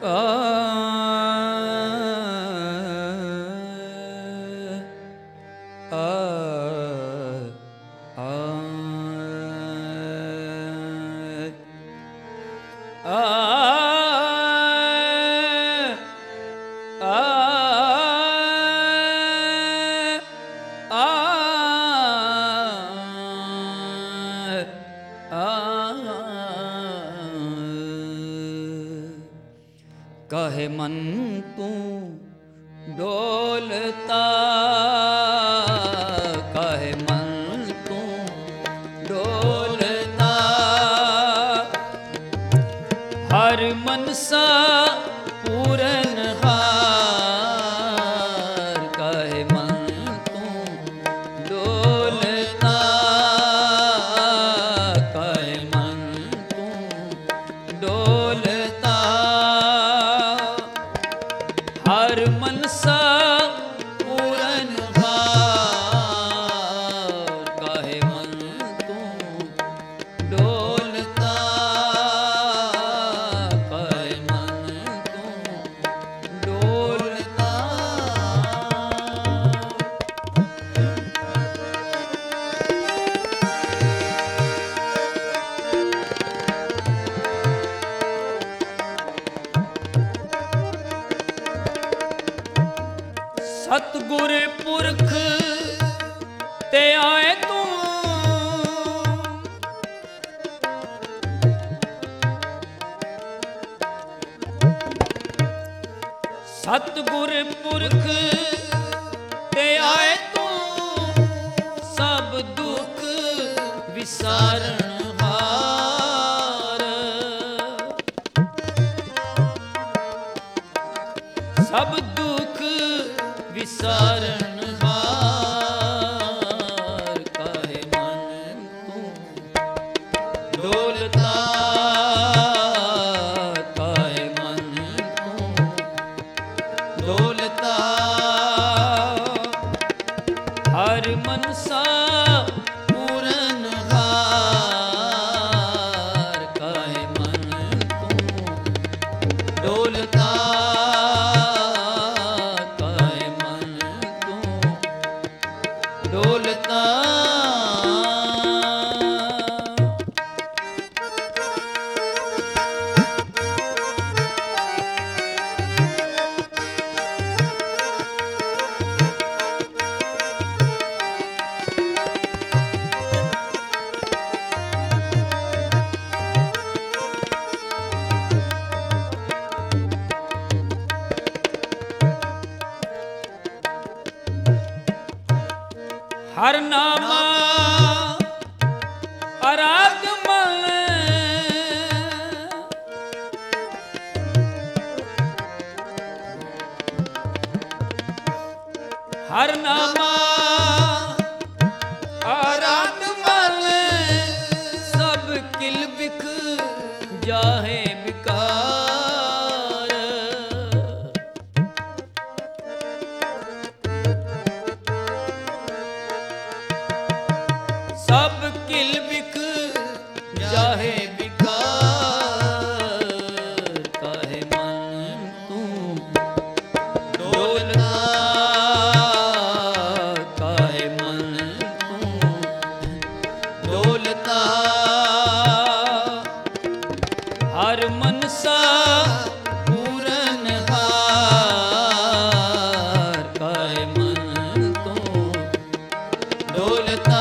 कहे मन तू डोलता, कहे मन तू डोलता, हर मनसा पूरन हार, कहे मन तू डोलता, कहे मन तू डोलता, हर मनसा पूरन हार, कहे मन तू डोलता, कहे मन तू डोलता। सतगुर पुरख ते आए तू, सतगुर पुरख ते आए तू, सब दुख विसारण हार, सब दुख विसारण हार, कहे मन तू डोलता, कहे मन तू डोलता, हर मनसा पूरन हार, कहे मन तू डोलता, डोलता। हर नामा अरागमन, हर नामा अरागमन, सब किल बिख जाहे बिकार, सब किल बिख जाहे बिकार, कहे मन तू डोलता, कहे मन तू डोलता, हर मनसा पूरन हार, कहे मन तू डोलता,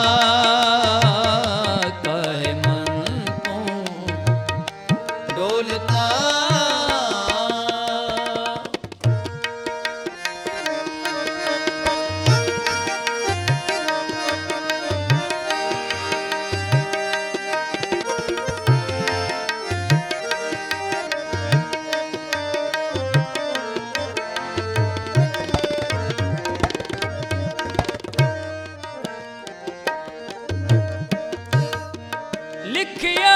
कहे मन तू डोलता। लिखिया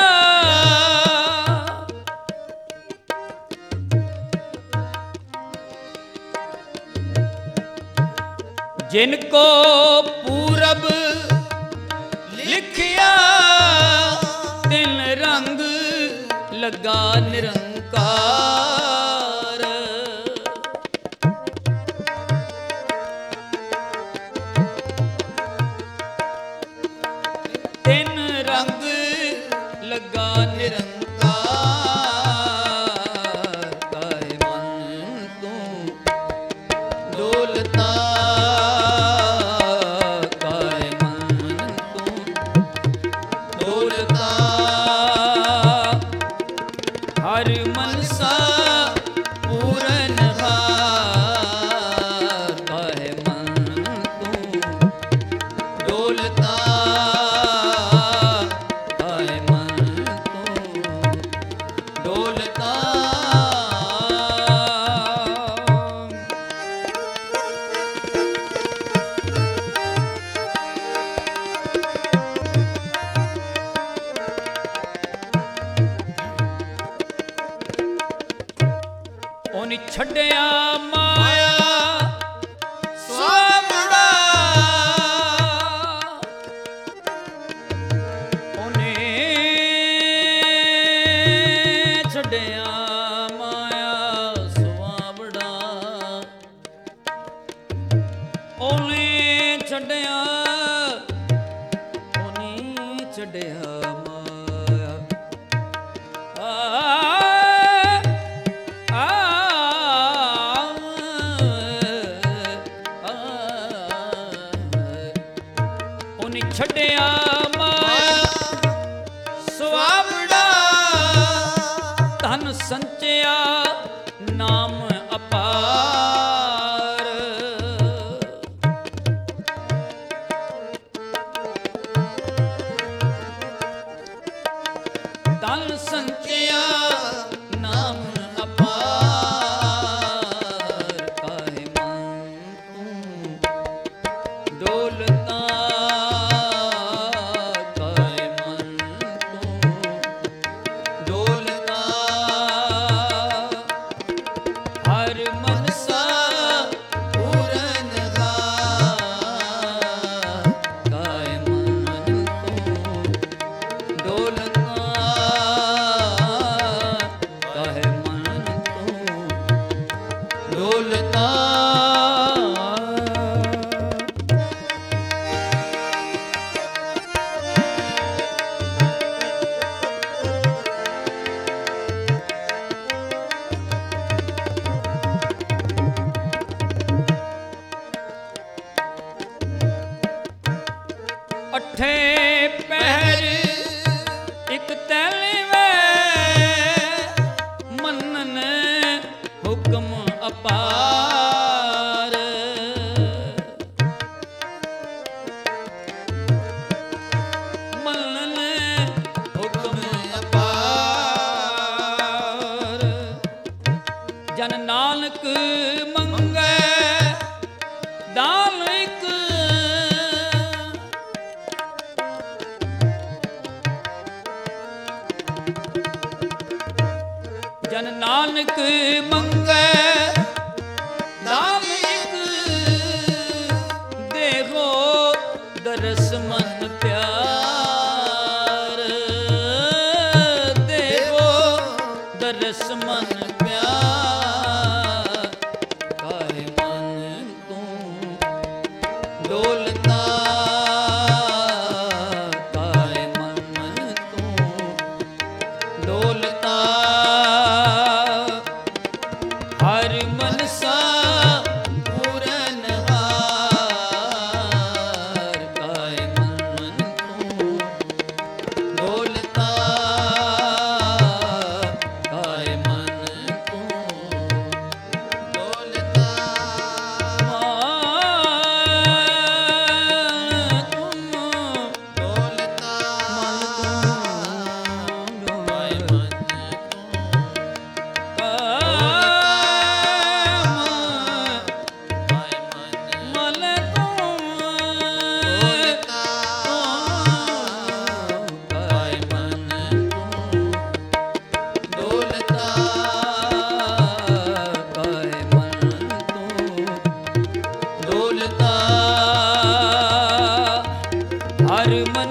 जिनको पूरब लिखिया, तिन रंग लगा निरंकार, ਛੱਡਿਆ ਉਹਨੀ ਛੱਡਿਆ ਮਾਇਆ ਉਹਨੀ ਛੱਡਿਆ ਮਾਇਆ ਸੁਆਵੜਾ ਧਨ ਸੰਚਿਆ ਨਾਮ ਅਪਾਰ ਧਨ ਸੰਚਿਆ ਨਾਮ ਅਪਾਰ ਕਾਹੇ ਮਨ ਤੂੰ ਡੋਲਤਾ ਕਾਹੇ ਮਨ ਤੂੰ ਡੋਲਤਾ ਹਰ ਮਨਸਾ ਪੂਰਨ ਕਾਹੇ ਮਨ ਤੂੰ ਡੋਲਤਾ ਕਾਹੇ ਮਨ ਤੂੰ ਡੋਲਤਾ ਅੱਠੇ ਪਹਿਰ ਇਕ ਤੈਲੀ ਵੇ ਮੰਨਨ ਹੁਕਮ ਅਪਾਰ ਮੰਨਨ ਹੁਕਮ ਅਪਾਰ ਜਨ ਨਾਨਕ ਮੰਗੈ ਦਾਨ ਇਕ ਜਨ ਨਾਨਕ ਮੰਗੈ ਦਾਨ ਇਕ ਦੇਹੋ ਦਰਸ ਮਨ ਪਿਆਰ ਦੇਹੋ ਦਰਸ ਮਨ ਪਿਆਰ ਕਾਹੇ ਮਨ ਤੂੰ ਡੋਲਤਾ ਕਾਹੇ ਮਨ ਤੂੰ ਡੋਲਤਾ ਹਰ ਮਨਸਾ ਪੂਰਨ ਹਾਰ ਕਾਹੇ ਮਨ ਤੂੰ ਡੋਲਤਾ ਕਾਹੇ ਮਨ ਤੂੰ ਡੋਲਤਾ ਹਰ ਮਨ